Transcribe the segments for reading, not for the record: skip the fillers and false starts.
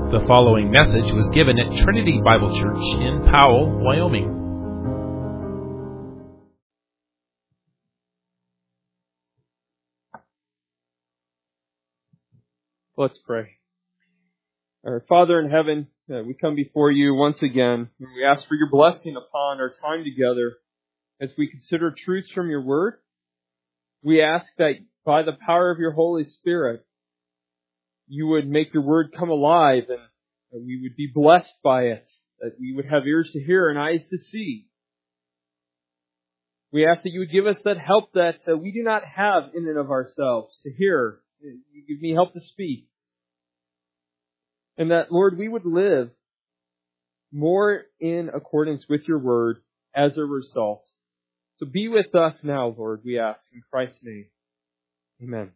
The following message was given at Trinity Bible Church in Powell, Wyoming. Let's pray. Our Father in heaven, we come before you once again, and we ask for your blessing upon our time together as we consider truths from your word. We ask that by the power of your Holy Spirit, you would make your word come alive and that we would be blessed by it, that we would have ears to hear and eyes to see. We ask that you would give us that help that we do not have in and of ourselves to hear. You give me help to speak. And that, Lord, we would live more in accordance with your word as a result. So be with us now, Lord, we ask in Christ's name. Amen.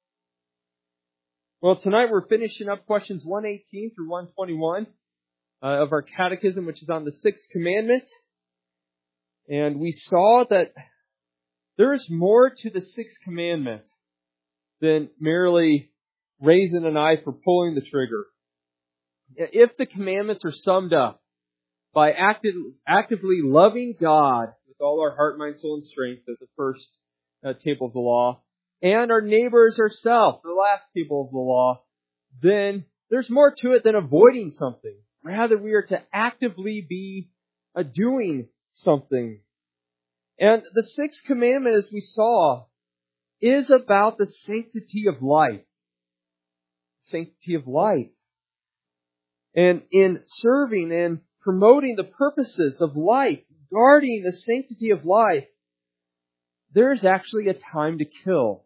Well, tonight we're finishing up questions 118 through 121 of our catechism, which is on the sixth commandment. And we saw that there is more to the sixth commandment than merely raising an eye for pulling the trigger. If the commandments are summed up by actively loving God with all our heart, mind, soul, and strength, as the first table of the law, and our neighbors ourselves, the last table of the law, then there's more to it than avoiding something. Rather, we are to actively be doing something. And the sixth commandment, as we saw, is about the sanctity of life. Sanctity of life. And in serving and promoting the purposes of life, guarding the sanctity of life, there's actually a time to kill.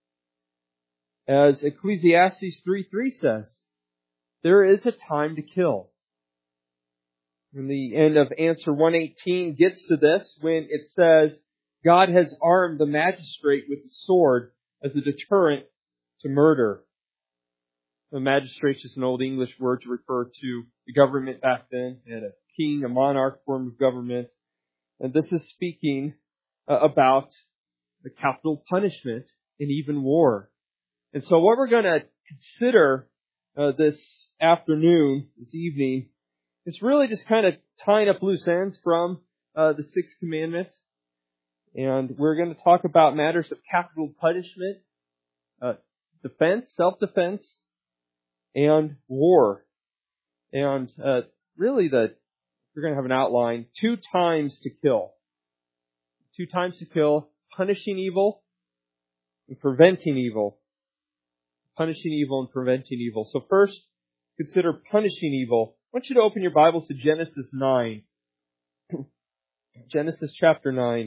As Ecclesiastes 3:3 says, there is a time to kill. And the end of answer 118 gets to this when it says, God has armed the magistrate with the sword as a deterrent to murder. The magistrate is an old English word to refer to the government back then. They had a king, a monarch form of government. And this is speaking about the capital punishment and even war. And so what we're going to consider this afternoon, this evening, is really just kind of tying up loose ends from the sixth commandment. And we're going to talk about matters of capital punishment, defense, self-defense, and war. And really we're going to have an outline, 2 times to kill. 2 times to kill, punishing evil and preventing evil. Punishing evil and preventing evil. So first, consider punishing evil. I want you to open your Bibles to Genesis 9. Genesis chapter 9.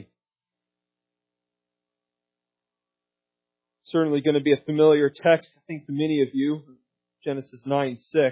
Certainly going to be a familiar text, I think, to many of you. Genesis 9:6.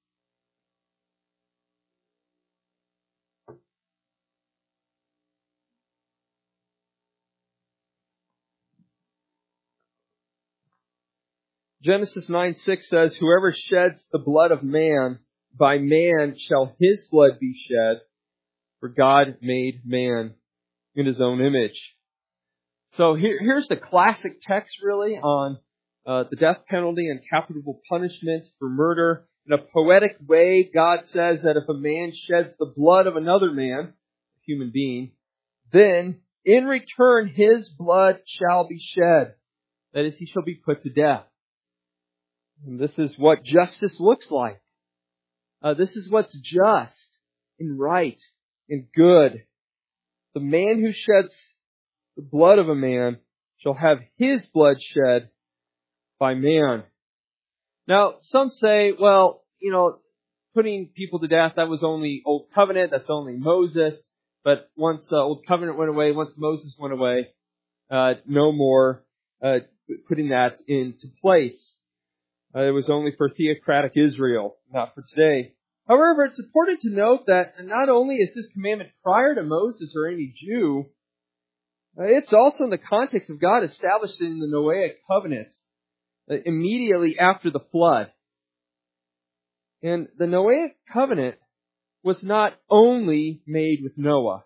Genesis 9:6 says, whoever sheds the blood of man, by man shall his blood be shed, for God made man in his own image. So here's the classic text really on the death penalty and capital punishment for murder. In a poetic way, God says that if a man sheds the blood of another man, a human being, then in return his blood shall be shed. That is, he shall be put to death. And this is what justice looks like. This is what's just and right and good. The man who sheds the blood of a man shall have his blood shed by man. Now, some say, well, putting people to death, that was only Old Covenant, that's only Moses. But once Old Covenant went away, once Moses went away, no more putting that into place. It was only for theocratic Israel, not for today. However, it's important to note that not only is this commandment prior to Moses or any Jew, it's also in the context of God establishing the Noahic covenant immediately after the flood. And the Noahic covenant was not only made with Noah.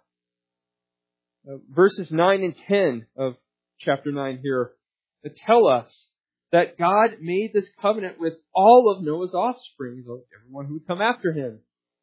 Verses 9 and 10 of chapter 9 here tell us that God made this covenant with all of Noah's offspring, everyone who would come after him,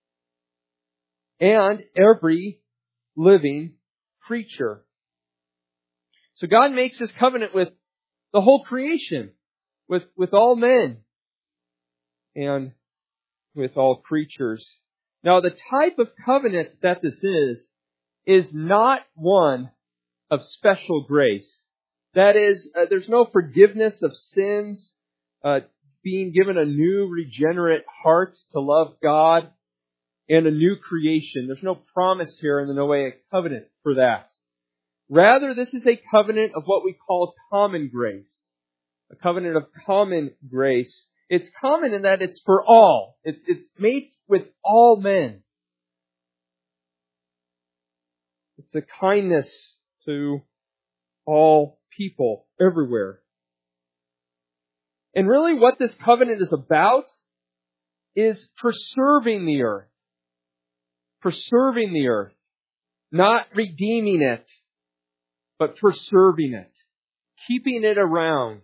and every living creature. So God makes this covenant with the whole creation, with all men, and with all creatures. Now, the type of covenant that this is not one of special grace. That is, there's no forgiveness of sins, being given a new regenerate heart to love God, and a new creation. There's no promise here in the Noahic covenant for that. Rather, this is a covenant of what we call common grace. A covenant of common grace. It's common in that it's for all. It's made with all men. It's a kindness to all people everywhere. And really what this covenant is about is preserving the earth. Preserving the earth. Not redeeming it, but preserving it. Keeping it around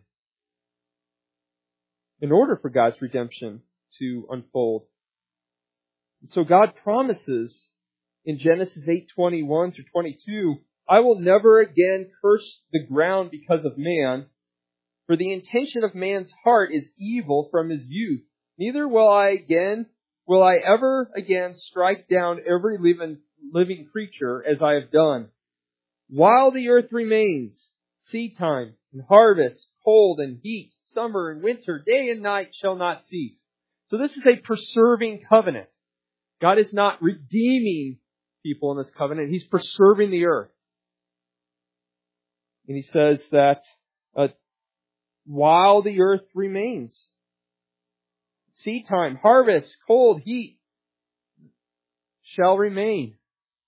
in order for God's redemption to unfold. So God promises in Genesis 8:21 through 22, I will never again curse the ground because of man, for the intention of man's heart is evil from his youth. Neither will I ever again strike down every living creature as I have done. While the earth remains, seed time and harvest, cold and heat, summer and winter, day and night shall not cease. So this is a preserving covenant. God is not redeeming people in this covenant. He's preserving the earth. And he says that while the earth remains, seed time, harvest, cold, heat shall remain.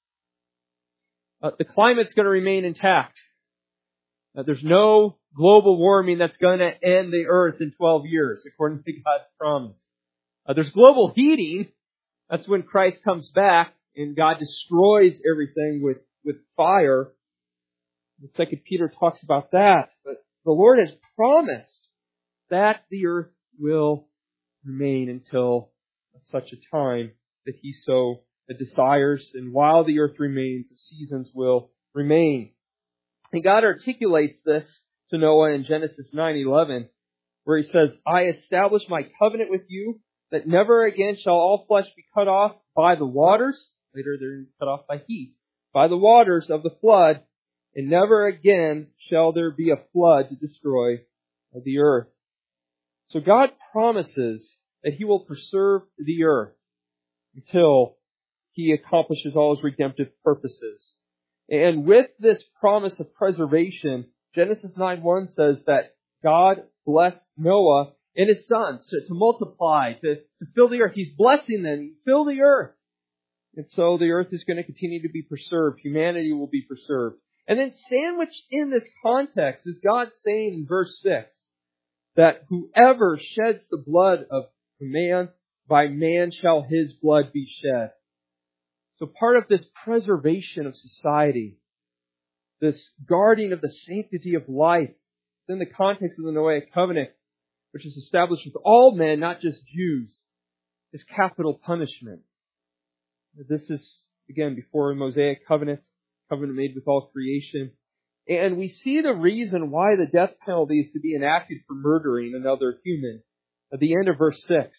The climate's going to remain intact. There's no global warming that's going to end the earth in 12 years, according to God's promise. There's global heating. That's when Christ comes back and God destroys everything with fire. The 2 Peter talks about that. But the Lord has promised that the earth will remain until such a time that He so desires. And while the earth remains, the seasons will remain. And God articulates this to Noah in Genesis 9:11, where He says, I establish my covenant with you, that never again shall all flesh be cut off by the waters. Later they're cut off by heat. By the waters of the flood, and never again shall there be a flood to destroy the earth. So God promises that He will preserve the earth until He accomplishes all His redemptive purposes. And with this promise of preservation, Genesis 9:1 says that God blessed Noah and his sons to multiply, to fill the earth. He's blessing them. Fill the earth. And so the earth is going to continue to be preserved. Humanity will be preserved. And then sandwiched in this context is God saying in verse 6 that whoever sheds the blood of a man, by man shall his blood be shed. So part of this preservation of society, this guarding of the sanctity of life, in the context of the Noahic covenant, which is established with all men, not just Jews, is capital punishment. This is, again, before a Mosaic covenant made with all creation. And we see the reason why the death penalty is to be enacted for murdering another human at the end of verse 6.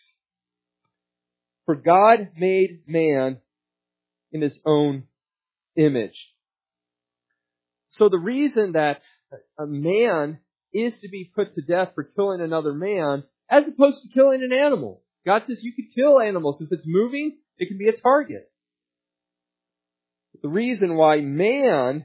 For God made man in His own image. So the reason that a man is to be put to death for killing another man, as opposed to killing an animal. God says you can kill animals. If it's moving, it can be a target. But the reason why man,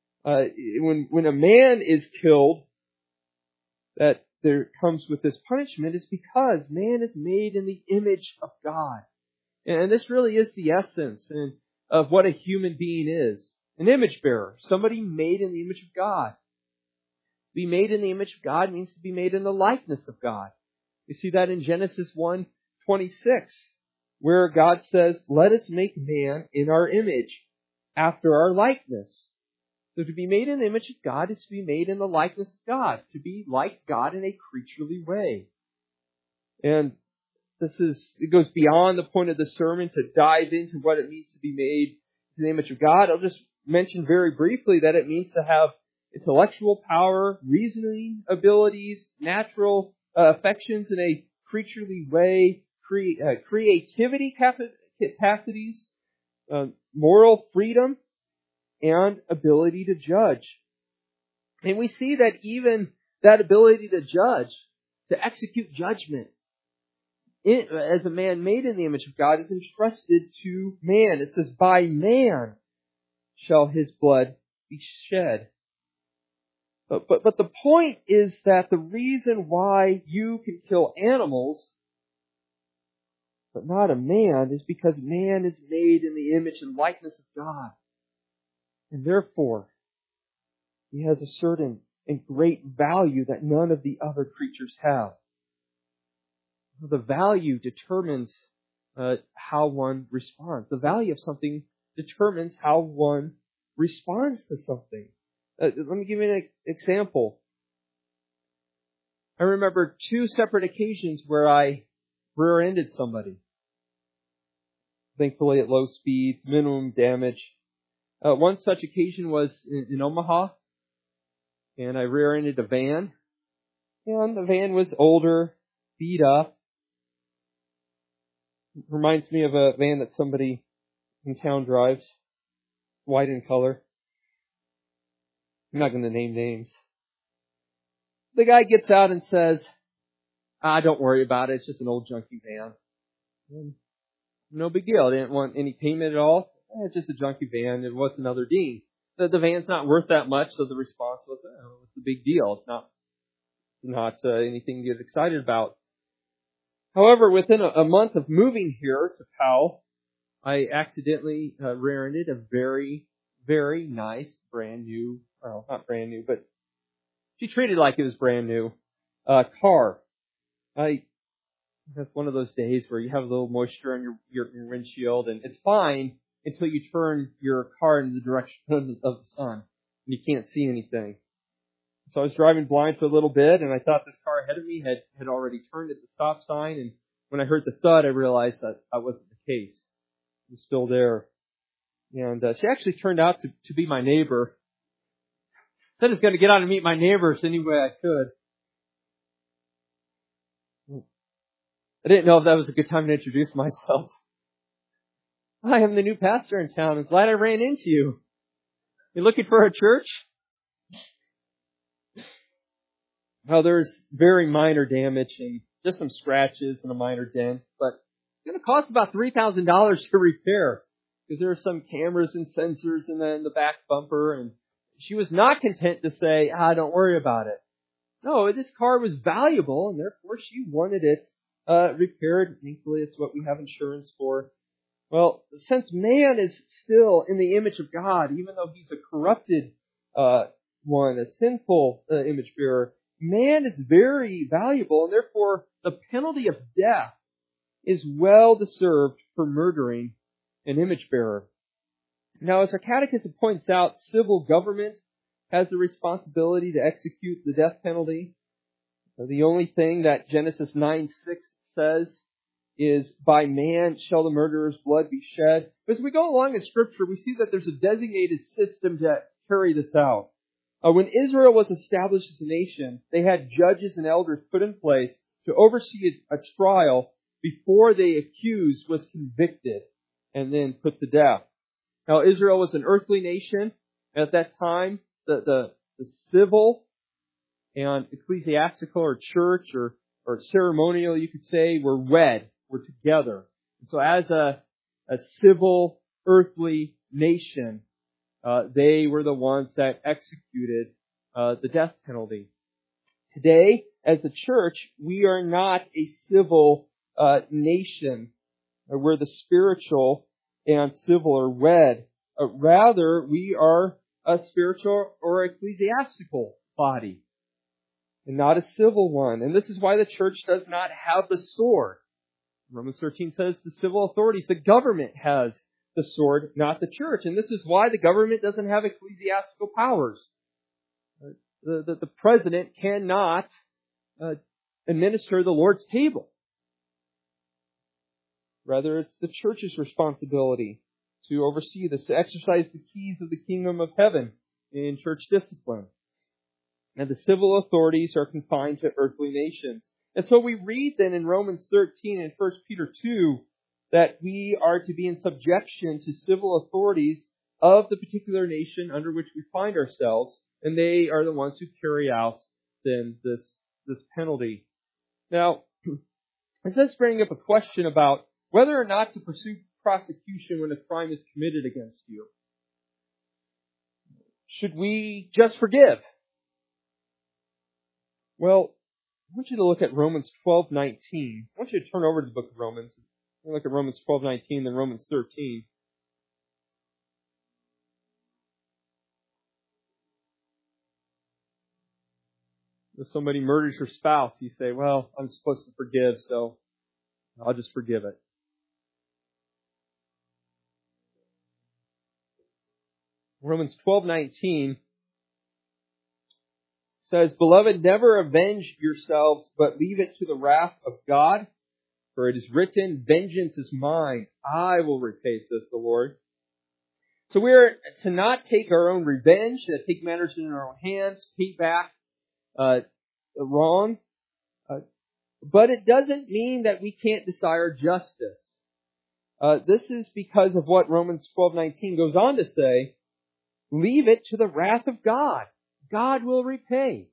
when a man is killed, that there comes with this punishment is because man is made in the image of God. And this really is the essence of what a human being is. An image bearer. Somebody made in the image of God. To be made in the image of God means to be made in the likeness of God. You see that in Genesis 1:26, where God says, let us make man in our image, after our likeness. So to be made in the image of God is to be made in the likeness of God, to be like God in a creaturely way. And it goes beyond the point of the sermon to dive into what it means to be made in the image of God. I'll just mention very briefly that it means to have intellectual power, reasoning abilities, natural affections in a creaturely way, creativity capacities, moral freedom, and ability to judge. And we see that even that ability to judge, to execute judgment, as a man made in the image of God, is entrusted to man. It says, by man shall his blood be shed. But the point is that the reason why you can kill animals, but not a man, is because man is made in the image and likeness of God. And therefore, he has a certain and great value that none of the other creatures have. The value determines how one responds. The value of something determines how one responds to something. Let me give you an example. I remember 2 separate occasions where I rear-ended somebody. Thankfully at low speeds, minimum damage. One such occasion was in Omaha, and I rear-ended a van. And the van was older, beat up. Reminds me of a van that somebody in town drives. White in color. I'm not going to name names. The guy gets out and says, don't worry about it. It's just an old junky van. And no big deal. I didn't want any payment at all. It's just a junky van. And what's another ding? The van's not worth that much, so the response was, what's the big deal? It's not anything to get excited about. However, within a month of moving here to Powell, I accidentally rear-ended a very, very nice, brand new, well, not brand new, but she treated it like it was brand new, car. That's one of those days where you have a little moisture on your windshield, and it's fine until you turn your car in the direction of the sun, and you can't see anything. So I was driving blind for a little bit, and I thought this car ahead of me had already turned at the stop sign, and when I heard the thud, I realized that wasn't the case. It was still there. And she actually turned out to be my neighbor. I said I was going to get out and meet my neighbors any way I could. I didn't know if that was a good time to introduce myself. Hi, I'm the new pastor in town. I'm glad I ran into you. You looking for a church? Well, there's very minor damage and just some scratches and a minor dent, but it's going to cost about $3,000 to repair because there are some cameras and sensors in the back bumper, and she was not content to say, don't worry about it. No, this car was valuable, and therefore she wanted it repaired. Thankfully, it's what we have insurance for. Well, since man is still in the image of God, even though he's a corrupted one, a sinful image bearer, man is very valuable, and therefore the penalty of death is well deserved for murdering an image bearer. Now, as our catechism points out, civil government has the responsibility to execute the death penalty. The only thing that Genesis 9:6 says is, by man shall the murderer's blood be shed. As we go along in Scripture, we see that there's a designated system to carry this out. When Israel was established as a nation, they had judges and elders put in place to oversee a trial before the accused was convicted and then put to death. Now, Israel was an earthly nation. At that time, the civil and ecclesiastical or church or ceremonial, you could say, were together. And so as a civil earthly nation, they were the ones that executed the death penalty. Today, as a church, we are not a civil nation where the spiritual and civil are wed. Rather, we are a spiritual or ecclesiastical body, and not a civil one. And this is why the church does not have the sword. Romans 13 says the civil authorities, the government has the sword, not the church. And this is why the government doesn't have ecclesiastical powers. The president cannot administer the Lord's table. Rather, it's the church's responsibility to oversee this, to exercise the keys of the kingdom of heaven in church discipline. And the civil authorities are confined to earthly nations. And so we read then in Romans 13 and 1 Peter 2 that we are to be in subjection to civil authorities of the particular nation under which we find ourselves, and they are the ones who carry out then this penalty. Now, it does bring up a question about whether or not to pursue prosecution when a crime is committed against you. Should we just forgive? Well, I want you to look at Romans 12:19. I want you to turn over to the book of Romans. We'll look at Romans 12:19, then Romans 13. If somebody murders your spouse, you say, well, I'm supposed to forgive, so I'll just forgive it. Romans 12:19 says, Beloved, never avenge yourselves, but leave it to the wrath of God. For it is written, Vengeance is mine, I will repay, says the Lord. So we're to not take our own revenge, to take matters in our own hands, pay back wrong. But it doesn't mean that we can't desire justice. This is because of what Romans 12:19 goes on to say, Leave it to the wrath of God. God will repay.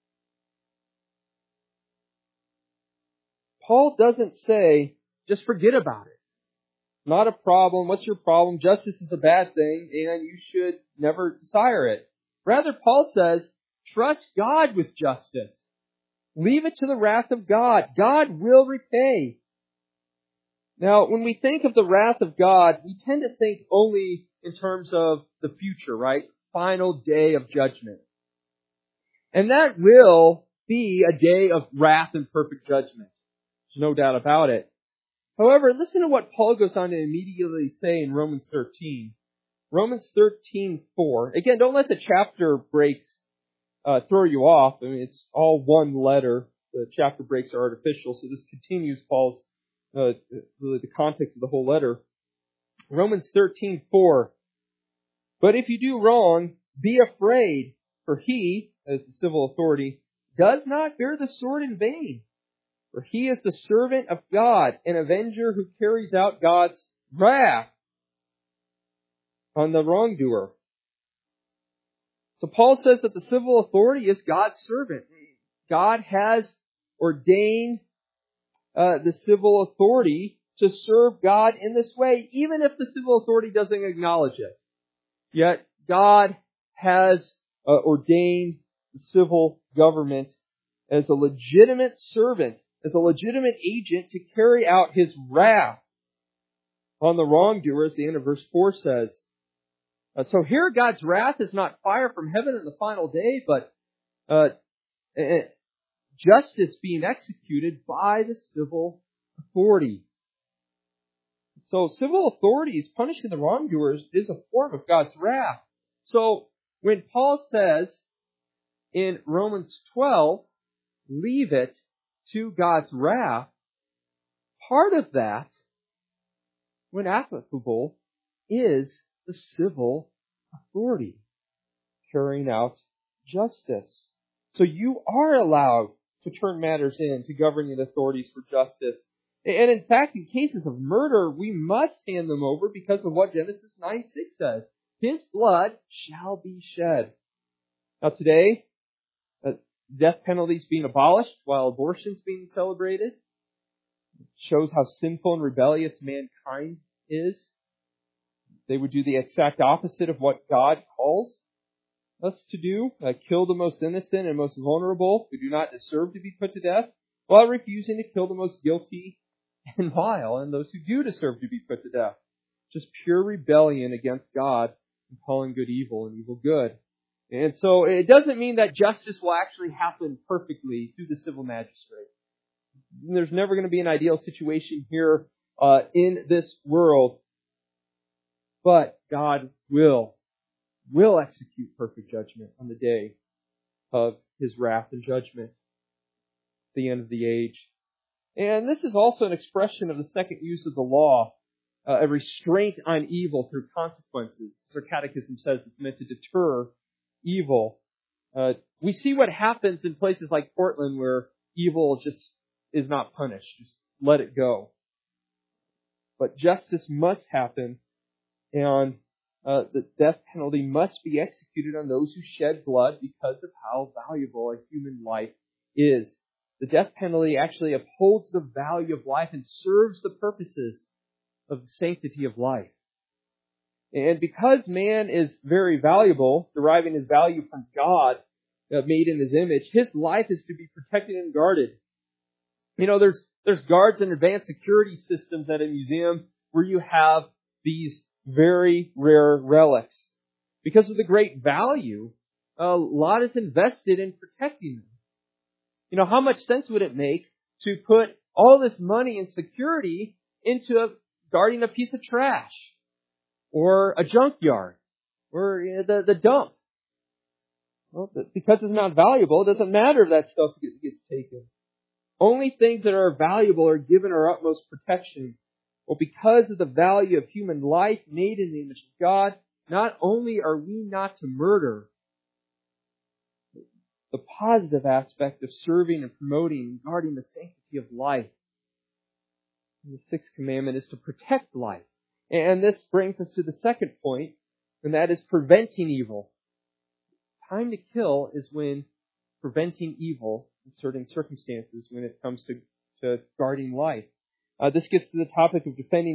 Paul doesn't say, just forget about it. Not a problem. What's your problem? Justice is a bad thing, and you should never desire it. Rather, Paul says, trust God with justice. Leave it to the wrath of God. God will repay. Now, when we think of the wrath of God, we tend to think only in terms of the future, right? Final day of judgment. And that will be a day of wrath and perfect judgment. There's no doubt about it. However, listen to what Paul goes on to immediately say in Romans 13. Romans 13:4. Again, don't let the chapter breaks throw you off. I mean, it's all one letter. The chapter breaks are artificial, so this continues Paul's really the context of the whole letter. Romans 13:4. But if you do wrong, be afraid, for he, as the civil authority, does not bear the sword in vain. For he is the servant of God, an avenger who carries out God's wrath on the wrongdoer. So Paul says that the civil authority is God's servant. God has ordained the civil authority to serve God in this way, even if the civil authority doesn't acknowledge it. Yet God has ordained the civil government as a legitimate servant, as a legitimate agent to carry out His wrath on the wrongdoer, as the end of verse 4 says. So here God's wrath is not fire from heaven in the final day, but justice being executed by the civil authority. So civil authorities punishing the wrongdoers is a form of God's wrath. So when Paul says in Romans 12, leave it to God's wrath, part of that, when applicable, is the civil authority carrying out justice. So you are allowed to turn matters in to governing authorities for justice. And in fact, in cases of murder, we must hand them over because of what Genesis 9:6 says. His blood shall be shed. Now today, death penalty is being abolished while abortion is being celebrated. It shows how sinful and rebellious mankind is. They would do the exact opposite of what God calls us to do. Kill the most innocent and most vulnerable who do not deserve to be put to death, while refusing to kill the most guilty and vile and those who do deserve to be put to death. Just pure rebellion against God and calling good evil and evil good. And so it doesn't mean that justice will actually happen perfectly through the civil magistrate. There's never going to be an ideal situation here in this world. But God will execute perfect judgment on the day of His wrath and judgment, the end of the age. And this is also an expression of the second use of the law, a restraint on evil through consequences. As our catechism says, it's meant to deter evil. We see what happens in places like Portland where evil just is not punished. Just let it go. But justice must happen, and the death penalty must be executed on those who shed blood because of how valuable a human life is. The death penalty actually upholds the value of life and serves the purposes of the sanctity of life. And because man is very valuable, deriving his value from God, made in His image, his life is to be protected and guarded. You know, there's guards and advanced security systems at a museum where you have these very rare relics. Because of the great value, a lot is invested in protecting them. You know, how much sense would it make to put all this money and security into guarding a piece of trash, or a junkyard, or the dump? Well, because it's not valuable, it doesn't matter if that stuff gets taken. Only things that are valuable are given our utmost protection. Well, because of the value of human life made in the image of God, not only are we not to murder, the positive aspect of serving and promoting and guarding the sanctity of life. And the sixth commandment is to protect life. And this brings us to the second point, and that is preventing evil. Time to kill is when preventing evil in certain circumstances, when it comes to guarding life. This gets to the topic of defending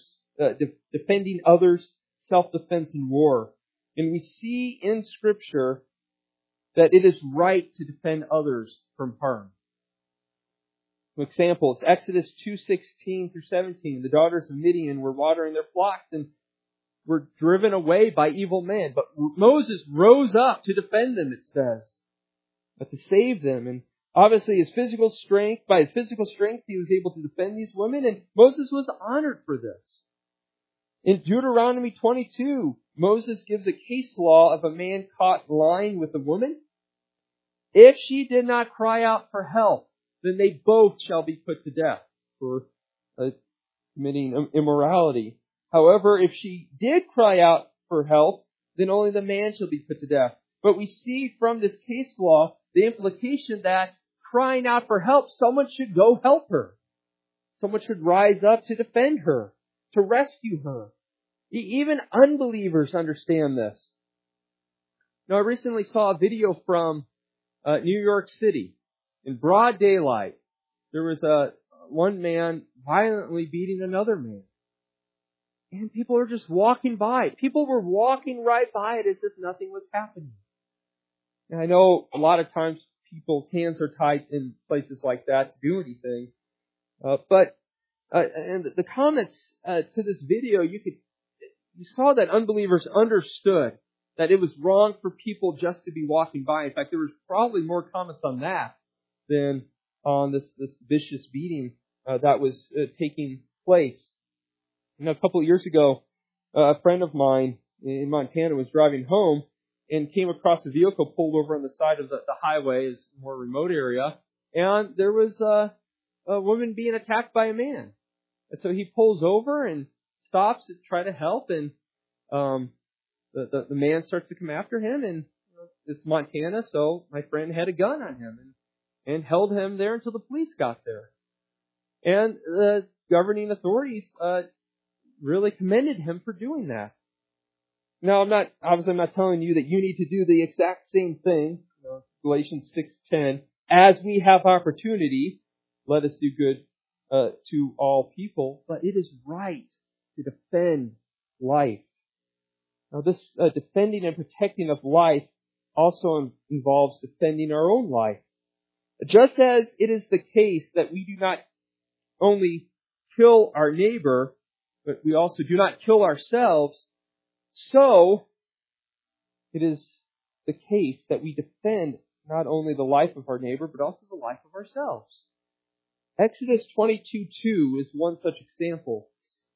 others, self-defense in war. And we see in Scripture that it is right to defend others from harm. For example, it's Exodus 2:16 through 17. The daughters of Midian were watering their flocks and were driven away by evil men. But Moses rose up to defend them, it says, to save them. And obviously by his physical strength, he was able to defend these women, and Moses was honored for this. In Deuteronomy 22, Moses gives a case law of a man caught lying with a woman. If she did not cry out for help, then they both shall be put to death for committing immorality. However, if she did cry out for help, then only the man shall be put to death. But we see from this case law the implication that crying out for help, someone should go help her. Someone should rise up to defend her, to rescue her. Even unbelievers understand this. Now, I recently saw a video from New York City. In broad daylight, there was one man violently beating another man. And people were just walking by. People were walking right by it as if nothing was happening. And I know a lot of times people's hands are tied in places like that to do anything. And the comments to this video, you saw that unbelievers understood that it was wrong for people just to be walking by. In fact, there was probably more comments on that than on this vicious beating that was taking place. You know, a couple of years ago, a friend of mine in Montana was driving home and came across a vehicle pulled over on the side of the highway, is a more remote area, and there was a woman being attacked by a man. And so he pulls over and stops to try to help, and the man starts to come after him, and it's Montana, so my friend had a gun on him and held him there until the police got there. And the governing authorities really commended him for doing that. Now, I'm not telling you that you need to do the exact same thing. Galatians 6:10, as we have opportunity, let us do good to all people. But it is right to defend life. Now, this defending and protecting of life also involves defending our own life. Just as it is the case that we do not only kill our neighbor, but we also do not kill ourselves, so it is the case that we defend not only the life of our neighbor, but also the life of ourselves. Exodus 22:2 is one such example.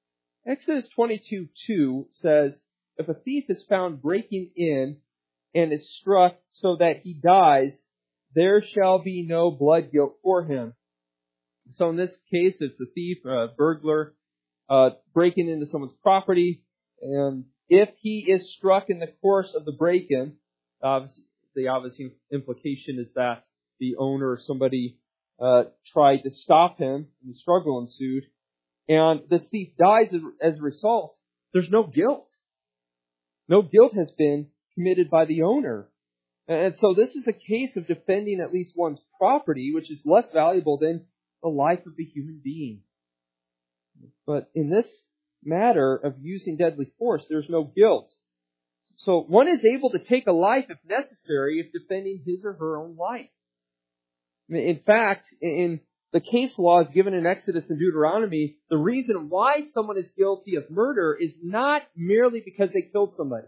Exodus 22:2 says, if a thief is found breaking in and is struck so that he dies, there shall be no blood guilt for him. So in this case, it's a thief, a burglar, breaking into someone's property, and if he is struck in the course of the break-in, the obvious implication is that the owner or somebody tried to stop him, and the struggle ensued, and this thief dies as a result, there's no guilt. No guilt has been committed by the owner. And so this is a case of defending at least one's property, which is less valuable than the life of a human being. But in this matter of using deadly force, there's no guilt. So one is able to take a life if necessary if defending his or her own life. In fact, in the case laws given in Exodus and Deuteronomy, the reason why someone is guilty of murder is not merely because they killed somebody.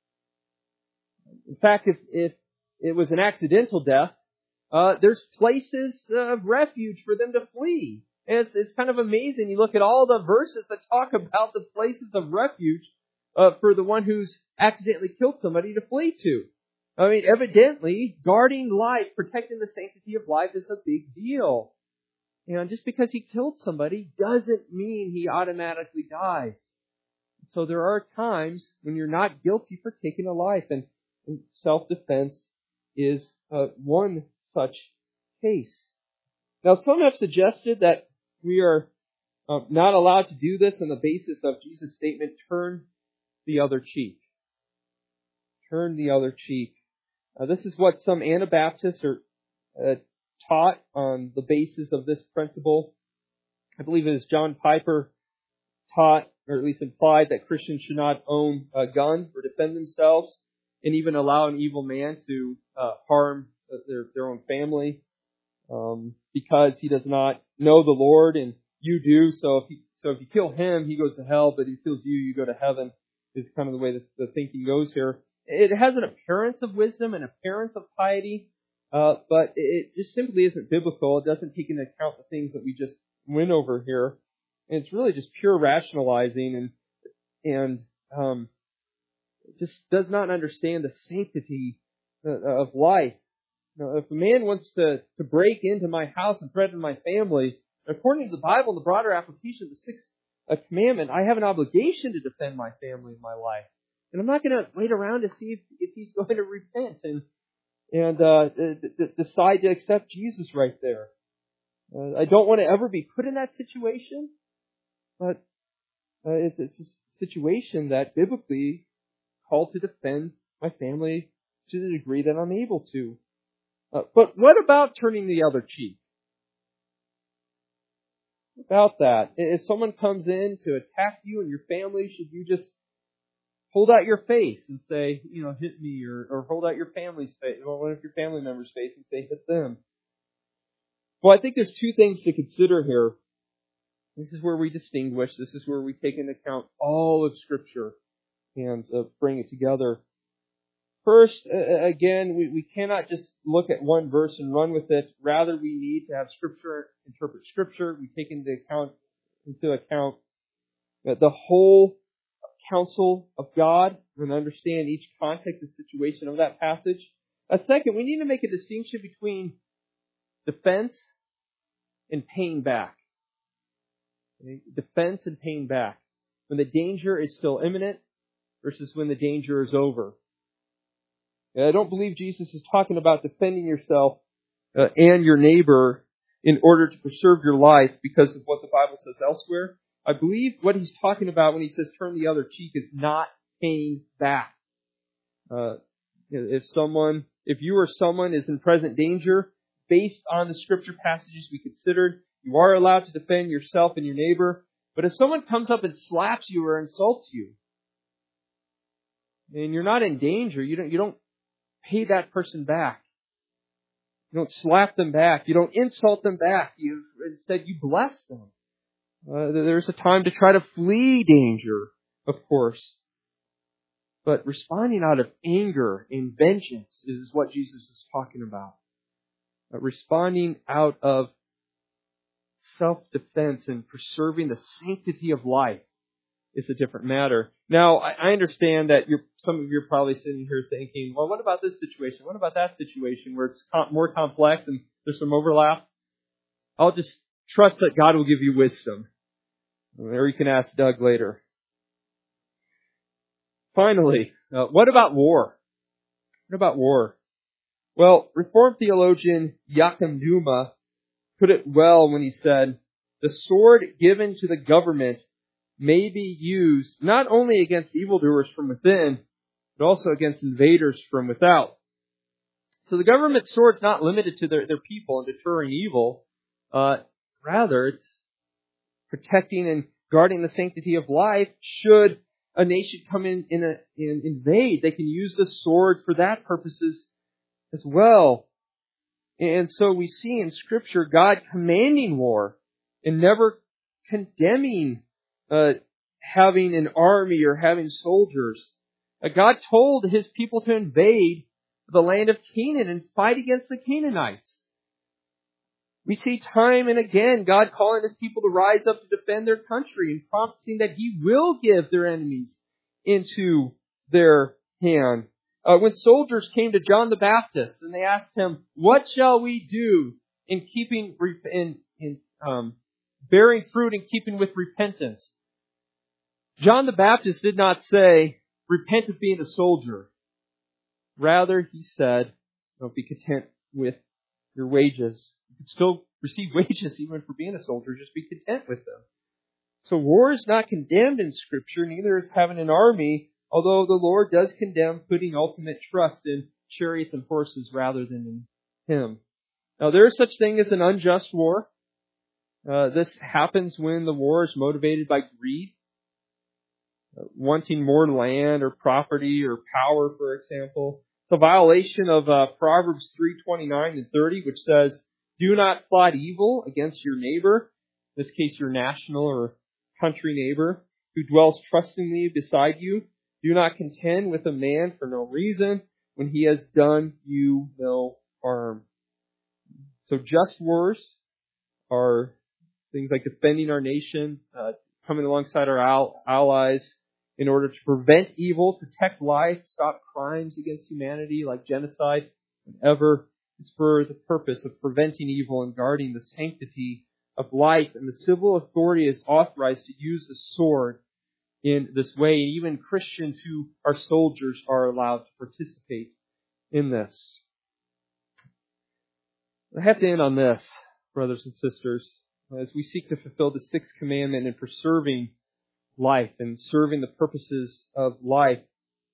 In fact, if it was an accidental death, there's places of refuge for them to flee. And it's kind of amazing. You look at all the verses that talk about the places of refuge for the one who's accidentally killed somebody to flee to. I mean, evidently, guarding life, protecting the sanctity of life is a big deal. And just because he killed somebody doesn't mean he automatically dies. So there are times when you're not guilty for taking a life, and self-defense is one such case. Now, some have suggested that we are not allowed to do this on the basis of Jesus' statement, turn the other cheek. Turn the other cheek. This is what some Anabaptists are taught on the basis of this principle. I believe it is John Piper taught, or at least implied, that Christians should not own a gun or defend themselves, and even allow an evil man to harm their own family because he does not know the Lord and you do. So if you kill him, he goes to hell, but if he kills you, you go to heaven, is kind of the way that the thinking goes here. It has an appearance of wisdom, an appearance of piety, but it just simply isn't biblical. It doesn't take into account the things that we just went over here. And it's really just pure rationalizing and just does not understand the sanctity of life. Now, if a man wants to break into my house and threaten my family, according to the Bible, the broader application of the sixth commandment, I have an obligation to defend my family and my life. And I'm not going to wait around to see if he's going to repent and decide to accept Jesus right there. I don't want to ever be put in that situation, but it's a situation that biblically called to defend my family to the degree that I'm able to. But what about turning the other cheek? About that, if someone comes in to attack you and your family, should you just hold out your face and say, hit me, or hold out your family's face, or one of your family members' face and say, hit them? Well, I think there's two things to consider here. This is where we distinguish. This is where we take into account all of Scripture and bring it together. First, again, we cannot just look at one verse and run with it. Rather, we need to have Scripture interpret Scripture. We take into account the whole counsel of God and understand each context and situation of that passage. Second, we need to make a distinction between defense and paying back. Okay? Defense and paying back. When the danger is still imminent versus when the danger is over. I don't believe Jesus is talking about defending yourself and your neighbor in order to preserve your life because of what the Bible says elsewhere. I believe what he's talking about when he says turn the other cheek is not paying back. If you or someone is in present danger, based on the Scripture passages we considered, you are allowed to defend yourself and your neighbor. But if someone comes up and slaps you or insults you, and you're not in danger, you don't pay that person back. You don't slap them back. You don't insult them back. Instead, you bless them. There's a time to try to flee danger, of course. But responding out of anger and vengeance is what Jesus is talking about. Responding out of self-defense and preserving the sanctity of life is a different matter. Now, I understand that some of you are probably sitting here thinking, well, what about this situation? What about that situation where it's more complex and there's some overlap? I'll just trust that God will give you wisdom. Or you can ask Doug later. Finally, what about war? What about war? Well, Reformed theologian Joachim Numa put it well when he said, the sword given to the government may be used not only against evildoers from within, but also against invaders from without. So the government sword is not limited to their people and deterring evil. Rather, it's protecting and guarding the sanctity of life. Should a nation come in and invade, they can use the sword for that purposes as well. And so we see in Scripture God commanding war and never condemning having an army or having soldiers. God told His people to invade the land of Canaan and fight against the Canaanites. We see time and again God calling His people to rise up to defend their country and promising that He will give their enemies into their hand. When soldiers came to John the Baptist and they asked him, "What shall we do in keeping bearing fruit in keeping with repentance?" John the Baptist did not say, "Repent of being a soldier." Rather, he said, "Don't be content with your wages. You can still receive wages even for being a soldier. Just be content with them." So war is not condemned in Scripture, neither is having an army, although the Lord does condemn putting ultimate trust in chariots and horses rather than in Him. Now, there is such thing as an unjust war. This happens when the war is motivated by greed, wanting more land or property or power, for example. It's a violation of Proverbs 3:29 and 30, which says, "Do not plot evil against your neighbor," in this case your national or country neighbor, "who dwells trustingly beside you. Do not contend with a man for no reason when he has done you no harm." So just wars are things like defending our nation, coming alongside our allies in order to prevent evil, protect life, stop crimes against humanity like genocide, whatever is for the purpose of preventing evil and guarding the sanctity of life. And the civil authority is authorized to use the sword in this way. And even Christians who are soldiers are allowed to participate in this. I have to end on this, brothers and sisters, as we seek to fulfill the sixth commandment in preserving life and serving the purposes of life.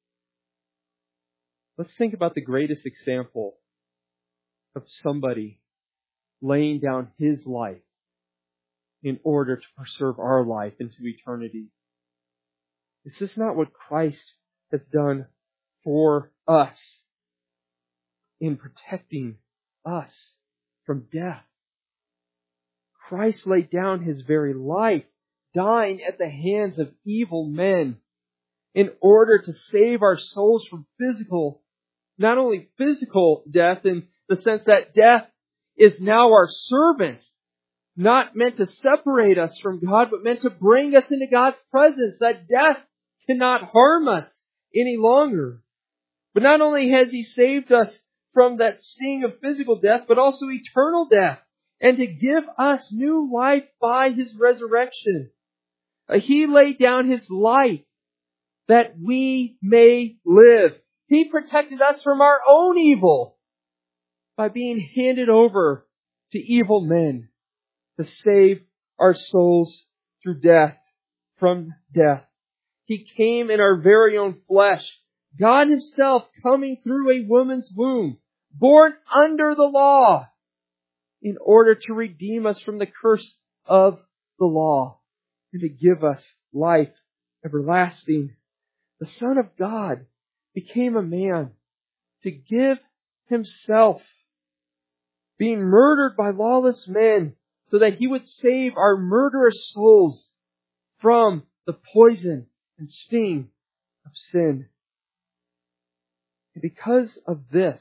Let's think about the greatest example of somebody laying down his life in order to preserve our life into eternity. Is this not what Christ has done for us in protecting us from death? Christ laid down His very life, dying at the hands of evil men in order to save our souls from not only physical death in the sense that death is now our servant, not meant to separate us from God, but meant to bring us into God's presence, that death cannot harm us any longer. But not only has He saved us from that sting of physical death, but also eternal death, and to give us new life by His resurrection. He laid down His life that we may live. He protected us from our own evil by being handed over to evil men to save our souls through death, from death. He came in our very own flesh, God Himself coming through a woman's womb, born under the law, in order to redeem us from the curse of the law and to give us life everlasting. The Son of God became a man to give Himself, being murdered by lawless men, so that He would save our murderous souls from the poison and sting of sin. And because of this,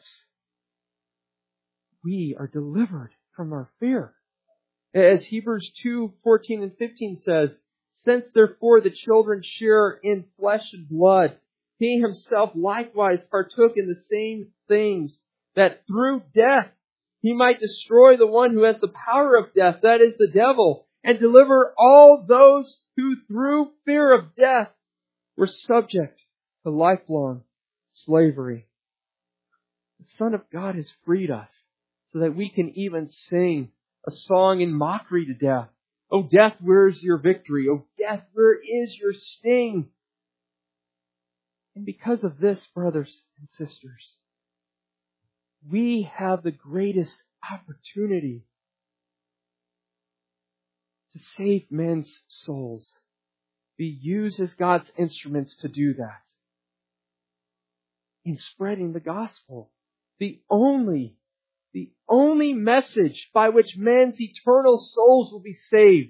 we are delivered from our fear. As Hebrews 2:14 and 15 says, Since therefore the children share in flesh and blood, he himself likewise partook in the same things, that through death he might destroy the one who has the power of death, that is the devil, and deliver all those who through fear of death were subject to lifelong slavery. The Son of God has freed us so that we can even sing a song in mockery to death. O death, where is your victory? O death, where is your sting? And because of this, brothers and sisters, we have the greatest opportunity to save men's souls. Be used as God's instruments to do that. In spreading the gospel. The only message by which men's eternal souls will be saved.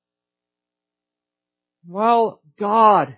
While God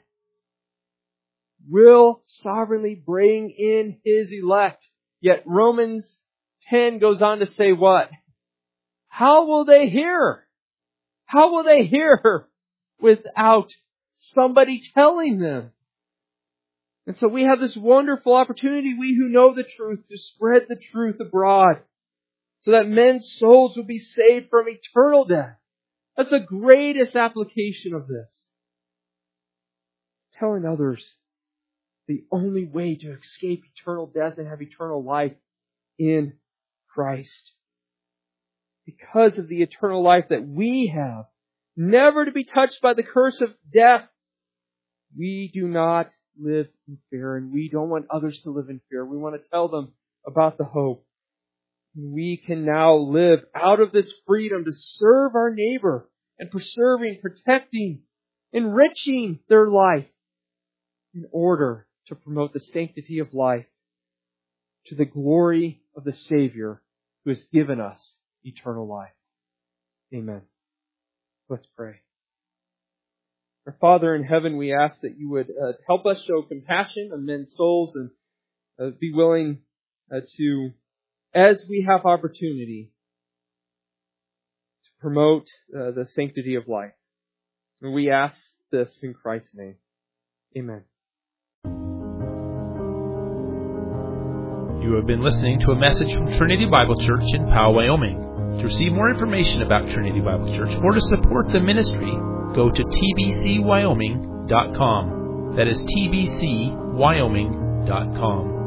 will sovereignly bring in His elect, yet Romans 10 goes on to say what? How will they hear? How will they hear without somebody telling them? And so we have this wonderful opportunity, we who know the truth, to spread the truth abroad so that men's souls will be saved from eternal death. That's the greatest application of this. Telling others the only way to escape eternal death and have eternal life in Christ. Because of the eternal life that we have, never to be touched by the curse of death, we do not live in fear, and we don't want others to live in fear. We want to tell them about the hope. We can now live out of this freedom to serve our neighbor and preserving, protecting, enriching their life in order to promote the sanctity of life to the glory of the Savior who has given us eternal life. Amen. Let's pray. Our Father in heaven, we ask that you would help us show compassion on men's souls and be willing to, as we have opportunity, to promote the sanctity of life. And we ask this in Christ's name. Amen. You have been listening to a message from Trinity Bible Church in Powell, Wyoming. To receive more information about Trinity Bible Church or to support the ministry, go to tbcwyoming.com. That is tbcwyoming.com.